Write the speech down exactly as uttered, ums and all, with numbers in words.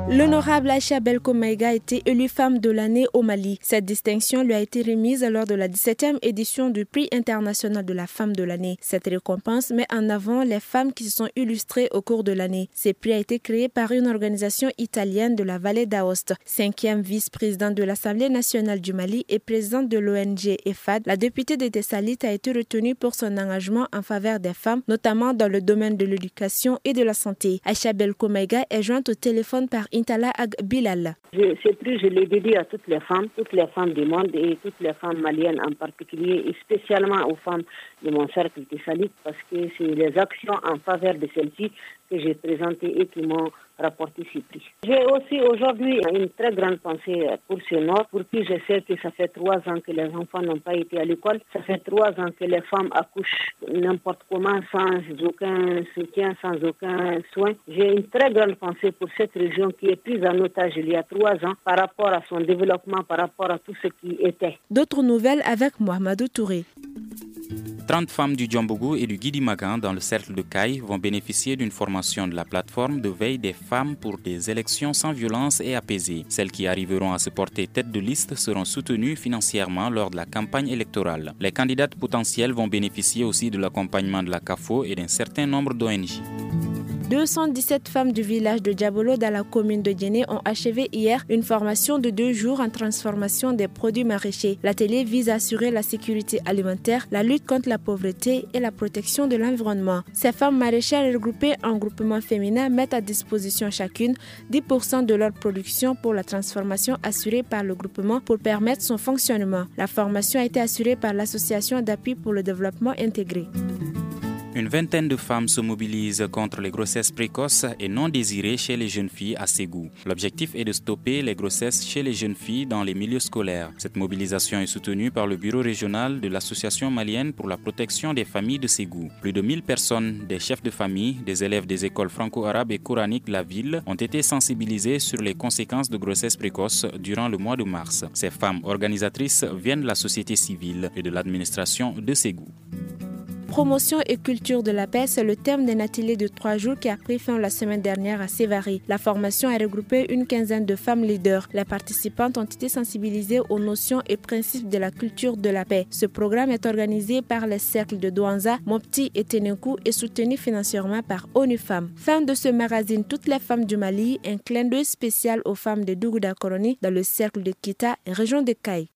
L'honorable Aïcha Belko Maïga a été élue femme de l'année au Mali. Cette distinction lui a été remise lors de la dix-septième édition du prix international de la femme de l'année. Cette récompense met en avant les femmes qui se sont illustrées au cours de l'année. Ce prix a été créé par une organisation italienne de la vallée d'Aoste. Cinquième vice-présidente de l'Assemblée nationale du Mali et présidente de l'O N G E F A D, la députée de Tessalit a été retenue pour son engagement en faveur des femmes, notamment dans le domaine de l'éducation et de la santé. Aïcha Belko Maïga est jointe au téléphone par Intala Ag Bilal. Je, ce prix, je l'ai dédié à toutes les femmes, toutes les femmes du monde et toutes les femmes maliennes en particulier, et spécialement aux femmes de mon cercle Tessalit, parce que c'est les actions en faveur de celles-ci que j'ai présentées et qui m'ont rapporté ces prix. J'ai aussi aujourd'hui une très grande pensée pour ce Nord, pour qui je sais que ça fait trois ans que les enfants n'ont pas été à l'école, ça fait trois ans que les femmes accouchent n'importe comment, sans aucun soutien, sans aucun soin. J'ai une très grande pensée pour cette région qui est prise en otage il y a trois ans par rapport à son développement, par rapport à tout ce qui était. D'autres nouvelles avec Mohamedou Touré. trente femmes du Djambougou et du Guidi-Magan dans le cercle de Caille vont bénéficier d'une formation de la plateforme de veille des femmes pour des élections sans violence et apaisées. Celles qui arriveront à se porter tête de liste seront soutenues financièrement lors de la campagne électorale. Les candidates potentielles vont bénéficier aussi de l'accompagnement de la C A F O et d'un certain nombre d'O N G. deux cent dix-sept femmes du village de Diabolo dans la commune de Djéné ont achevé hier une formation de deux jours en transformation des produits maraîchers. L'atelier vise à assurer la sécurité alimentaire, la lutte contre la pauvreté et la protection de l'environnement. Ces femmes maraîchères regroupées en groupements féminins mettent à disposition chacune dix pour cent de leur production pour la transformation assurée par le groupement pour permettre son fonctionnement. La formation a été assurée par l'Association d'appui pour le développement intégré. Une vingtaine de femmes se mobilisent contre les grossesses précoces et non désirées chez les jeunes filles à Ségou. L'objectif est de stopper les grossesses chez les jeunes filles dans les milieux scolaires. Cette mobilisation est soutenue par le bureau régional de l'Association malienne pour la protection des familles de Ségou. Plus de mille personnes, des chefs de famille, des élèves des écoles franco-arabes et coraniques de la ville, ont été sensibilisés sur les conséquences de grossesses précoces durant le mois de mars. Ces femmes organisatrices viennent de la société civile et de l'administration de Ségou. Promotion et culture de la paix, c'est le thème d'un atelier de trois jours qui a pris fin la semaine dernière à Sévaré. La formation a regroupé une quinzaine de femmes leaders. Les participantes ont été sensibilisées aux notions et principes de la culture de la paix. Ce programme est organisé par les cercles de Douanza, Mopti et Ténékou et soutenu financièrement par ONU Femmes. Fin de ce magazine Toutes les femmes du Mali, un clin d'œil spécial aux femmes de Dougouda Koroni dans le cercle de Kita, région de Caille.